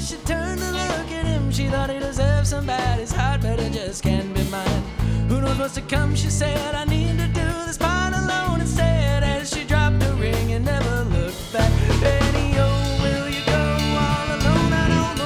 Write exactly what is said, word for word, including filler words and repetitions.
she turned to look at him, she thought he deserved somebody's heart, but it just can't be mine. Who knows what's to come, she said, I need